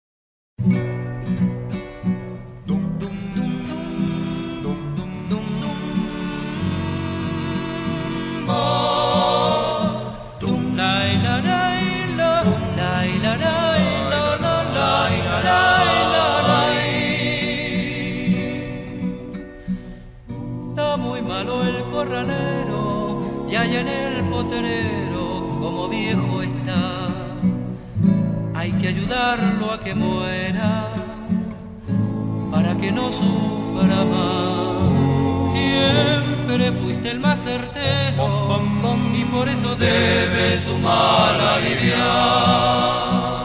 Está muy malo el corralero, y allá en el potrero, como viejo está. Hay que ayudarlo a que muera, para que no sufra más. Siempre fuiste el más certero, y por eso debe su mal aliviar.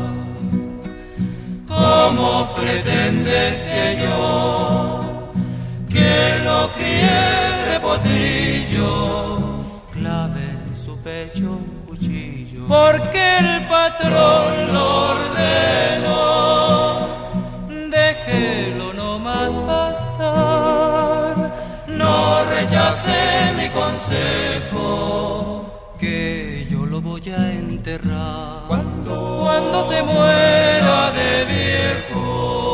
¿Cómo pretende que yo, que lo crié de potrillo, clave en su pecho un cuchillo? Porque el patrón lo ordenó, déjelo nomás bastar, no rechace mi consejo, que yo lo voy a enterrar cuando, cuando se muera de viejo.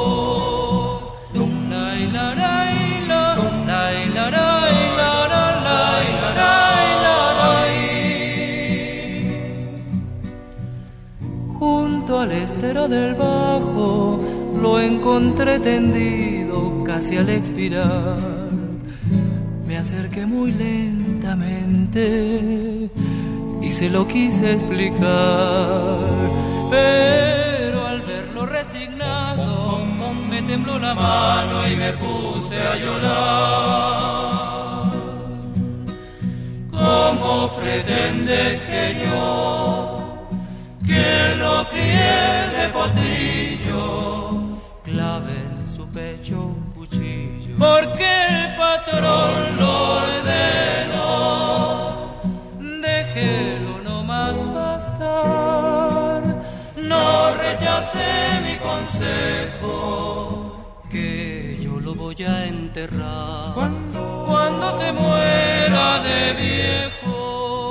Junto al estero del Bajo lo encontré tendido casi al expirar. Me acerqué muy lentamente y se lo quise explicar, pero al verlo resignado me tembló la mano y me puse a llorar. ¿Cómo pretende que yo, que lo crié de potrillo, clave en su pecho un cuchillo? Porque el patrón lo ordenó, déjelo nomás bastar, no rechace mi consejo, que yo lo voy a enterrar cuando, cuando se muera de viejo.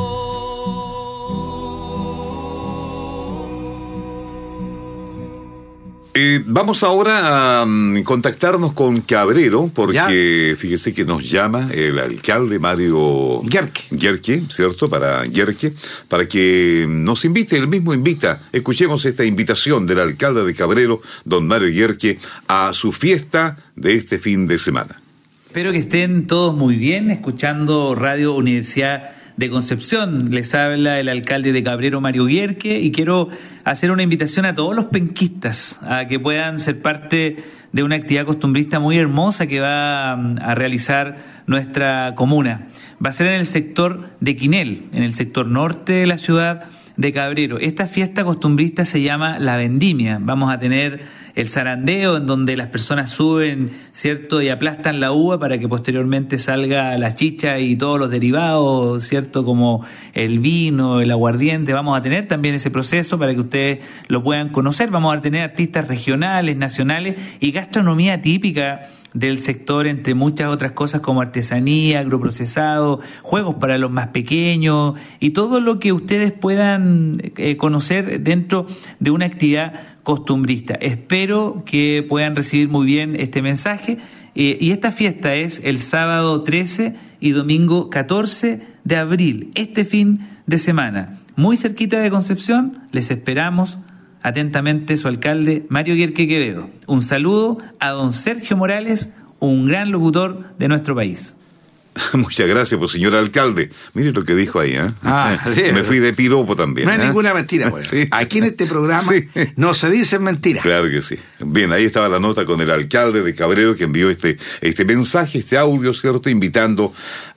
Eh, vamos ahora a um, contactarnos con Cabrero, porque ¿ya? Fíjese que nos llama el alcalde Mario
Yerke,
Yerke, ¿cierto? Para Yerke, para que nos invite, él mismo invita. Escuchemos esta invitación del alcalde de Cabrero, don Mario Yerke, a su fiesta de este fin de semana.
Espero que estén todos muy bien, escuchando Radio Universidad de Concepción. Les habla el alcalde de Cabrero, Mario Yerke, y quiero hacer una invitación a todos los penquistas a que puedan ser parte de una actividad costumbrista muy hermosa que va a realizar nuestra comuna. Va a ser en el sector de Quinel, en el sector norte de la ciudad de Cabrero. Esta fiesta costumbrista se llama La Vendimia. Vamos a tener el zarandeo, en donde las personas suben, ¿cierto?, y aplastan la uva para que posteriormente salga la chicha y todos los derivados, ¿cierto?, como el vino, el aguardiente. Vamos a tener también ese proceso para que ustedes lo puedan conocer. Vamos a tener artistas regionales, nacionales y gastronomía típica del sector, entre muchas otras cosas como artesanía, agroprocesado, juegos para los más pequeños y todo lo que ustedes puedan eh, conocer dentro de una actividad costumbrista. Espero que puedan recibir muy bien este mensaje eh, y esta fiesta es el sábado trece y domingo catorce de abril, este fin de semana, muy cerquita de Concepción. Les esperamos. Atentamente, su alcalde Mario Yerke Quevedo. Un saludo a don Sergio Morales, un gran locutor de nuestro país.
Muchas gracias, pues, señor alcalde. Mire lo que dijo ahí, ¿eh?
Ah, sí,
me fui de piropo también.
No hay
¿eh?
ninguna mentira, pues.
Sí.
Aquí en este programa
Sí.
no se dicen mentiras.
Claro que sí. Bien, ahí estaba la nota con el alcalde de Cabrero que envió este, este mensaje, este audio, ¿cierto? Invitando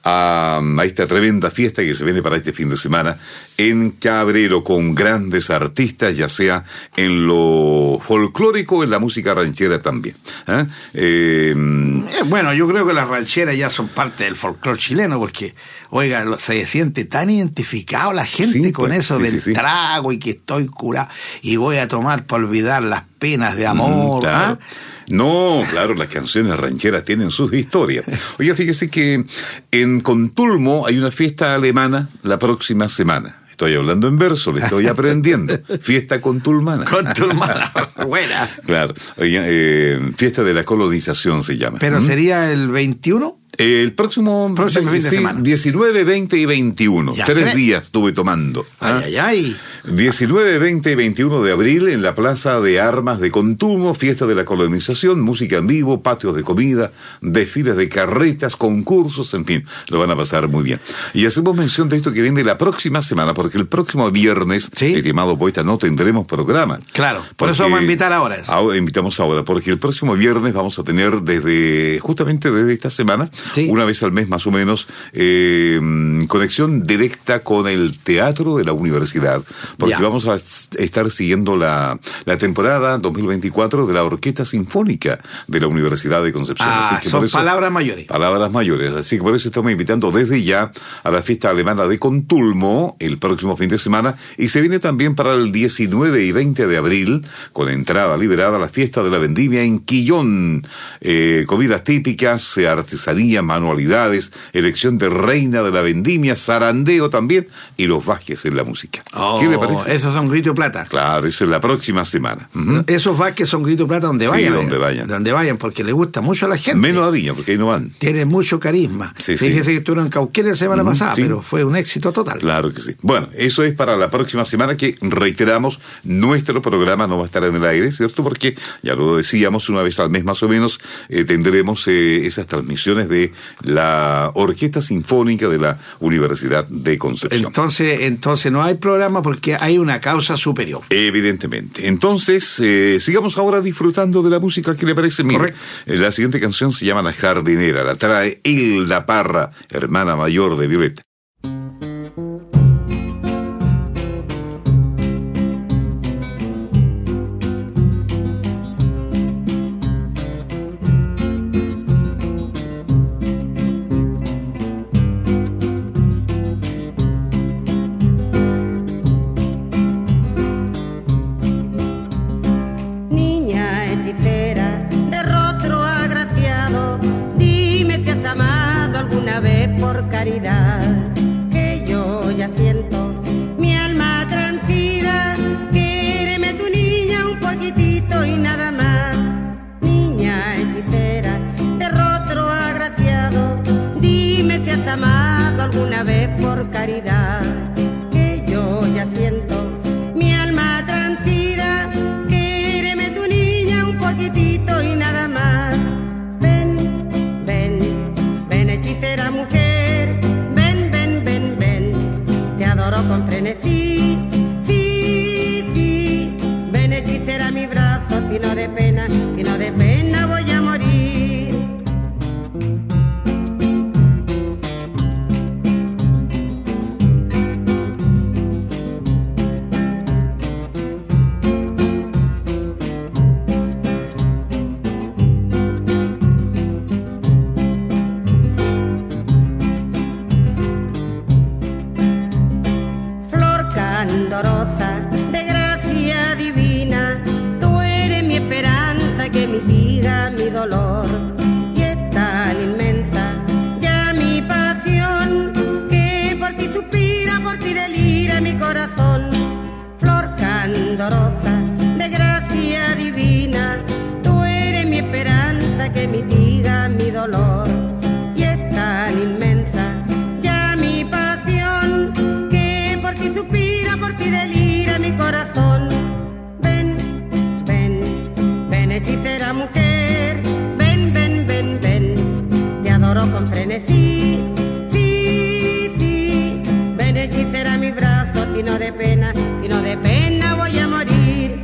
a, a esta tremenda fiesta que se viene para este fin de semana en Cabrero con grandes artistas, ya sea en lo folclórico o en la música ranchera también. ¿eh? Eh,
Eh, bueno, yo creo que las rancheras ya son parte del folclore chileno, porque, oiga, lo- se siente tan identificado la gente
Sí,
con
pues,
eso
sí,
del
sí, sí.
trago y que estoy curado y voy a tomar para olvidar las penas de amor.
Mm, claro.
¿ah?
No, claro, las canciones rancheras tienen sus historias. Oiga, fíjese que en Contulmo hay una fiesta alemana la próxima semana. Estoy hablando en verso, le estoy aprendiendo. Fiesta contulmana.
Con tu hermana. Buena.
Claro. Oiga, eh, fiesta de la colonización se llama.
Pero
¿Mm?
sería el veintiuno.
El próximo,
Próximo fin de
sí,
semana.
diecinueve, veinte y veintiuno.
Ya,
Tres
tres.
días estuve tomando.
Ay, ay, ay.
diecinueve, veinte y veintiuno de abril en la Plaza de Armas de Contulmo, fiesta de la colonización, música en vivo, patios de comida, desfiles de carretas, concursos, en fin, lo van a pasar muy bien. Y hacemos mención de esto que viene la próxima semana, porque el próximo viernes,
Sí.
estimado poeta, no tendremos programa.
Claro, por
Porque-
eso vamos a invitar ahora. eso.
Ahora, invitamos ahora, porque el próximo viernes vamos a tener desde, justamente desde esta semana,
Sí.
una vez al mes más o menos, eh, conexión directa con el teatro de la universidad, porque
Ya.
vamos a s- estar siguiendo la, la temporada dos mil veinticuatro de la Orquesta Sinfónica de la Universidad de Concepción.
Ah,
Así que
son
por eso-
palabras mayores.
Palabras mayores, así que por eso estamos invitando desde ya a la fiesta alemana de Contulmo el próximo fin de semana, y se viene también para el diecinueve y veinte de abril, con entrada liberada, la fiesta de la vendimia en Quillón. Eh, comidas típicas, eh, artesanía, manualidades, elección de reina de la vendimia, zarandeo también, y los Vázquez en la música. ¿Qué le parece?
Oh, Esos son grito y plata.
Claro, eso es la próxima semana. Ujú.
Esos Vázquez son grito y plata donde
Sí,
vayan.
donde
eh,
vayan.
Donde vayan, porque le gusta mucho a la gente.
Menos a Viña, porque ahí no van.
Tiene mucho carisma.
Sí, sí.
Fíjese que estuvieron en Cauquenes la semana
Ujú,
pasada,
sí.
pero fue un éxito total.
Claro que sí. Bueno, eso es para la próxima semana, que reiteramos, nuestro programa no va a estar en el aire, ¿cierto? Porque, ya lo decíamos, una vez al mes más o menos, eh, tendremos eh, esas transmisiones de la Orquesta Sinfónica de la Universidad de Concepción.
Entonces, entonces no hay programa porque hay una causa superior.
Evidentemente. Entonces, eh, sigamos ahora disfrutando de la música. ¿Qué le parece? Mire,
Correcto.
eh, la siguiente canción se llama La Jardinera. La trae Hilda Parra, hermana mayor de Violeta.
Niña hechicera de rostro agraciado, dime si has amado alguna vez por caridad, que yo ya siento mi alma transida, quéreme tu niña un poquitito y nada más. Niña hechicera de rostro agraciado, dime si has amado alguna vez por caridad, que yo ya siento mi alma transida, quéreme tu niña un poquitito y nada más. Ven, ven, ven hechicera mujer, ven, ven, ven, ven, te adoro con frenesí, sí, sí, ven hechicera a mi brazo, si no de pena, si no de pena voy a morir. Flor candorosa de gracia divina, tú eres mi esperanza que mitiga mi dolor, y es tan inmensa ya mi pasión que por ti suspira, por ti delira mi corazón. Flor candorosa de gracia divina, tú eres mi esperanza que mitiga mi dolor, y es tan inmensa ya mi pasión que por ti suspira, por ti delira mi corazón. Ven, ven, ven hechicera mujer, ven, ven, ven, ven, te adoro con frenesí, sino de pena, sino de pena voy a morir.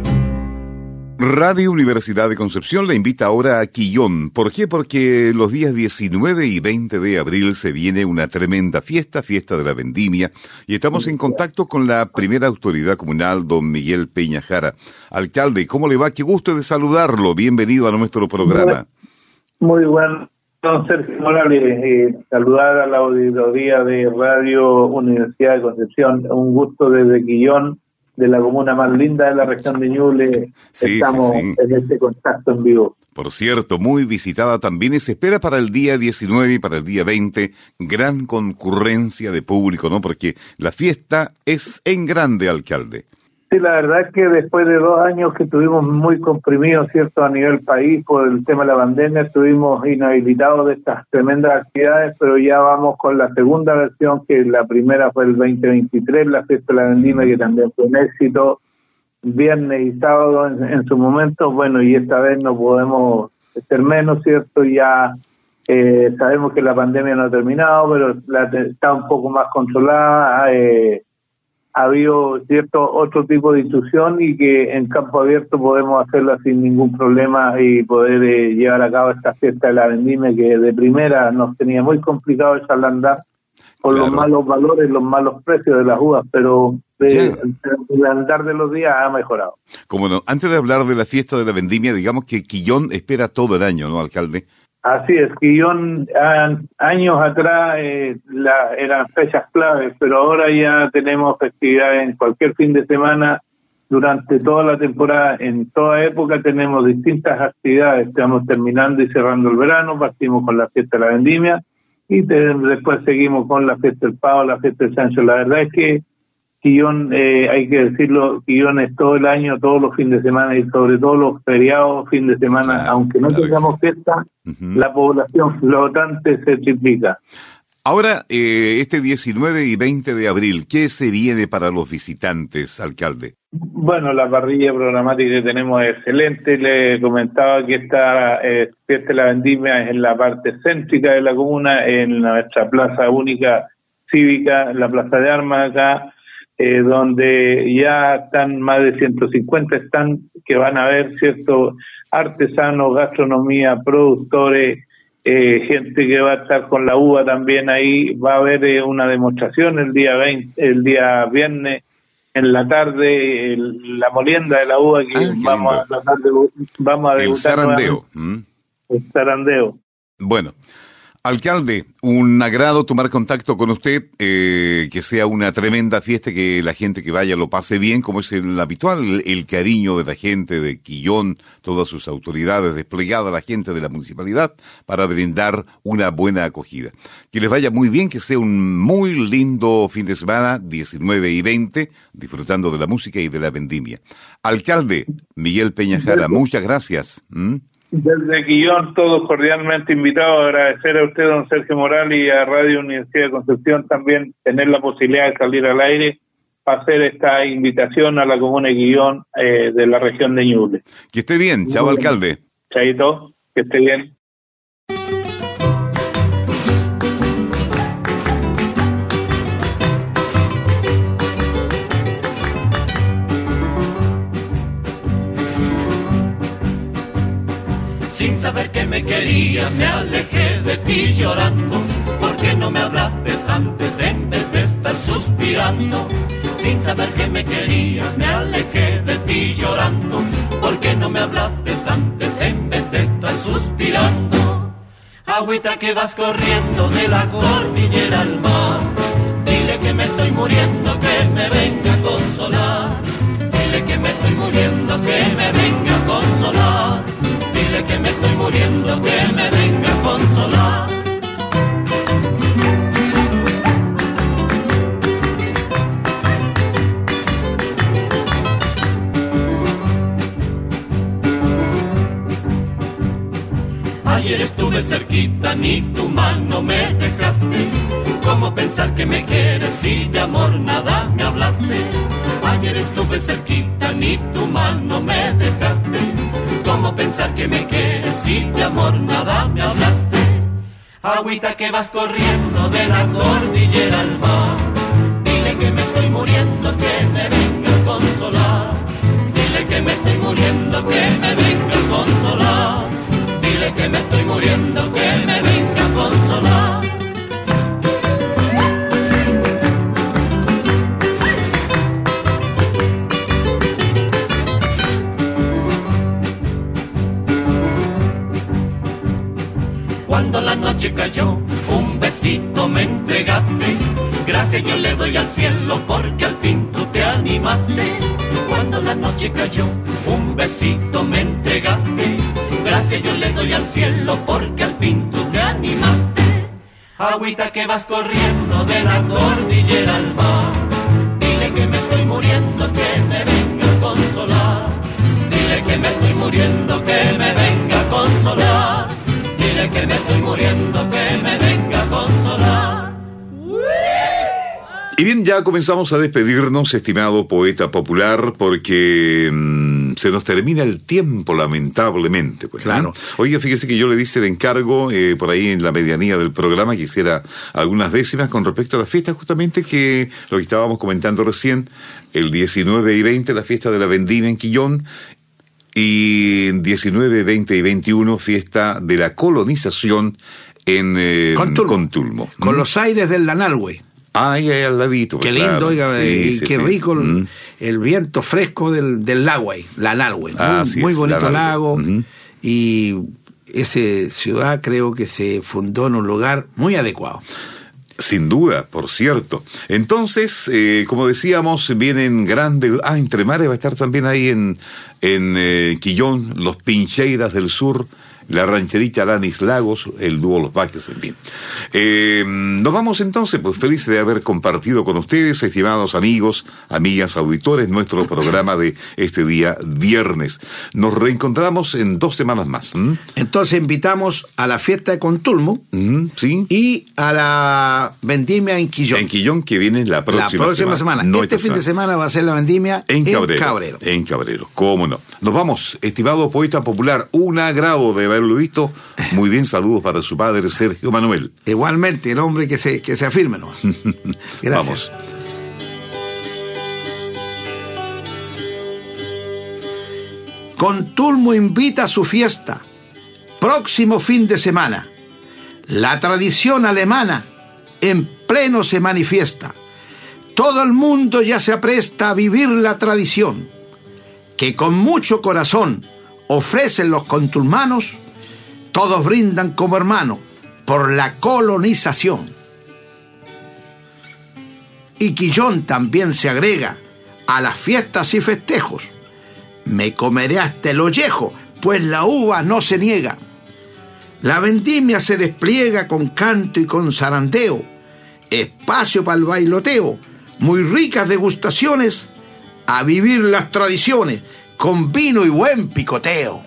Radio Universidad de Concepción le invita ahora a Quillón. ¿Por qué? Porque los días diecinueve y veinte de abril se viene una tremenda fiesta, fiesta de la vendimia, y estamos en contacto con la primera autoridad comunal, don Miguel Peña Jara. Alcalde, ¿cómo le va? Qué gusto de saludarlo. Bienvenido a nuestro programa.
Muy bueno, don Sergio Morales. Eh, saludar a la auditoría de Radio Universidad de Concepción. Un gusto desde Quillón, de la comuna más linda de la región de Ñuble. Sí, estamos sí, sí. en este contacto en vivo.
Por cierto, muy visitada también, y se espera para el día diecinueve y para el día veinte gran concurrencia de público, ¿no? Porque la fiesta es en grande, alcalde.
Sí, la verdad es que después de dos años que estuvimos muy comprimidos, ¿cierto?, a nivel país por el tema de la pandemia, estuvimos inhabilitados de estas tremendas actividades, pero ya vamos con la segunda versión, que la primera fue el veinte veintitrés, la fiesta de la vendimia, que también fue un éxito, viernes y sábado en, en su momento, bueno, y esta vez no podemos ser menos, ¿cierto? Ya eh, sabemos que la pandemia no ha terminado, pero la, está un poco más controlada, eh, ha habido cierto otro tipo de institución y que en campo abierto podemos hacerla sin ningún problema y poder eh, llevar a cabo esta fiesta de la vendimia, que de primera nos tenía muy complicado echarla a andar por claro. los malos valores, los malos precios de las uvas, pero de, sí. el, el andar de los días ha mejorado.
Como no, antes de hablar de la fiesta de la vendimia, digamos que Quillón espera todo el año, ¿no, alcalde?
Así es, Quillón años atrás eh, la, eran fechas claves, pero ahora ya tenemos festividades en cualquier fin de semana, durante toda la temporada, en toda época tenemos distintas actividades. Estamos terminando y cerrando el verano, partimos con la fiesta de la vendimia y te, después seguimos con la fiesta del pavo, la fiesta del Sancho. La verdad es que Quillón, eh, hay que decirlo, Quillón es todo el año, todos los fines de semana y sobre todo los feriados, fin de semana, claro, aunque no claro tengamos sí. fiesta, uh-huh. la población flotante se triplica.
Ahora, eh, este diecinueve y veinte de abril, ¿qué se viene para los visitantes, alcalde?
Bueno, la parrilla programática que tenemos es excelente. Le comentaba que esta eh, fiesta de la vendimia es en la parte céntrica de la comuna, en nuestra plaza única cívica, en la plaza de armas acá, Eh, donde ya están más de ciento cincuenta están que van a ver, ¿cierto?, artesanos, gastronomía, productores, eh, gente que va a estar con la uva también ahí. Va a haber eh, una demostración el día veinte, el día viernes en la tarde, el, la molienda de la uva que ah, vamos a tratar de, vamos a debutar.
El zarandeo. ¿Mm?
El zarandeo.
Bueno. Alcalde, un agrado tomar contacto con usted, eh, que sea una tremenda fiesta, que la gente que vaya lo pase bien, como es el habitual, el, el cariño de la gente de Quillón, todas sus autoridades, desplegada la gente de la municipalidad para brindar una buena acogida. Que les vaya muy bien, que sea un muy lindo fin de semana, diecinueve y veinte, disfrutando de la música y de la vendimia. Alcalde Miguel Peña Jara, muchas gracias. ¿Mm?
Desde Quillón, todos cordialmente invitados. A agradecer a usted, don Sergio Morales, y a Radio Universidad de Concepción también tener la posibilidad de salir al aire para hacer esta invitación a la comuna de Quillón, eh, de la región de Ñuble.
Que esté bien. Chao, alcalde.
Chaito, que esté bien.
Sin saber que me querías, me alejé de ti llorando. ¿Por qué no me hablaste antes en vez de estar suspirando? Sin saber que me querías, me alejé de ti llorando. ¿Por qué no me hablaste antes en vez de estar suspirando? Agüita que vas corriendo de la cordillera al mar, dile que me estoy muriendo, que me venga a consolar. Dile que me estoy muriendo, que me venga a consolar. Dile que me estoy muriendo, que me venga a consolar. Ayer estuve cerquita, ni tu mano me dejaste. ¿Cómo pensar que me quieres si de amor nada me hablaste? Ayer estuve cerquita, ni tu mano me dejaste. ¿Cómo pensar que me quieres si de amor nada me hablaste? Agüita que vas corriendo de la cordillera al mar, dile que me estoy muriendo, que me venga a consolar. Dile que me estoy muriendo, que me venga a consolar. Dile que me estoy muriendo, que me venga a consolar. Cuando la noche cayó, un besito me entregaste. Gracias yo le doy al cielo porque al fin tú te animaste. Cuando la noche cayó, un besito me entregaste. Gracias yo le doy al cielo porque al fin tú te animaste. Agüita que vas corriendo de la cordillera al mar. Dile que me estoy muriendo, que me venga a consolar. Dile que me estoy muriendo, que me venga a consolar. Dile que me estoy muriendo, que me venga a consolar.
Y bien, ya comenzamos a despedirnos, estimado poeta popular, porque mmm, se nos termina el tiempo, lamentablemente. Pues,
claro.
¿eh? Oiga, fíjese que yo le hice de encargo, eh, por ahí en la medianía del programa, que hiciera algunas décimas con respecto a la fiesta, justamente que lo que estábamos comentando recién, el diecinueve y veinte, la fiesta de la vendimia en Quillón, y diecinueve, veinte y veintiuno, fiesta de la colonización en eh,
Contulmo.
Contulmo.
Con
¿Mm?
los aires del Lanalhue.
Ay, ahí al ladito.
Qué
claro.
lindo, oiga,
Sí,
y
sí,
qué
sí.
rico el,
Mm.
el viento fresco del, del lago ahí, Lanalhue. Muy,
Así
muy
es,
bonito
Lanalhue.
lago.
Ujú.
Y esa ciudad creo que se fundó en un lugar muy adecuado.
Sin duda, por cierto. Entonces, eh, como decíamos, vienen grandes... Ah, Entre Mares va a estar también ahí en, en eh, Quillón, los Pincheiras del Sur, la rancherita Lanis Lagos, el dúo Los Bajes, en fin. Eh, nos vamos entonces, pues felices de haber compartido con ustedes, estimados amigos, amigas, auditores, nuestro programa de este día viernes. Nos reencontramos en dos semanas más. ¿Mm?
Entonces invitamos a la fiesta de Contulmo
¿Mm? ¿Sí?
y a la vendimia en Quillón.
En Quillón, que viene la próxima semana.
La próxima semana.
No
este
esta
fin de semana va a ser la vendimia
En
en
Cabrero,
Cabrero.
En Cabrero, cómo no. Nos vamos, estimado poeta popular, un agrado de haberlo visto. Muy bien, saludos para su padre Sergio Manuel.
Igualmente, el hombre que se, que se afirme, ¿no? Gracias.
Vamos.
Contulmo invita a su fiesta. Próximo fin de semana. La tradición alemana en pleno se manifiesta. Todo el mundo ya se apresta a vivir la tradición que con mucho corazón ofrecen los contulmanos. Todos brindan como hermanos por la colonización. Y Quillón también se agrega a las fiestas y festejos. Me comeré hasta el ollejo, pues la uva no se niega. La vendimia se despliega con canto y con zarandeo. Espacio para el bailoteo, muy ricas degustaciones. A vivir las tradiciones con vino y buen picoteo.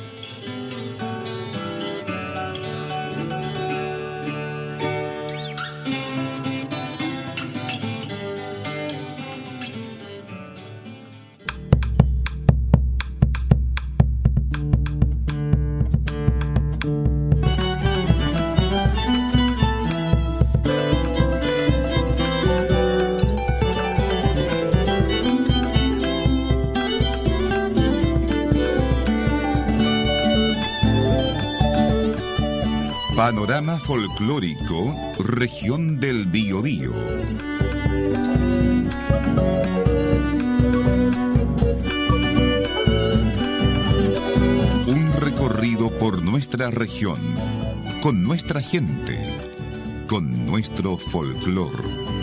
Panorama folclórico, región del Biobío. Un recorrido por nuestra región, con nuestra gente, con nuestro folclor.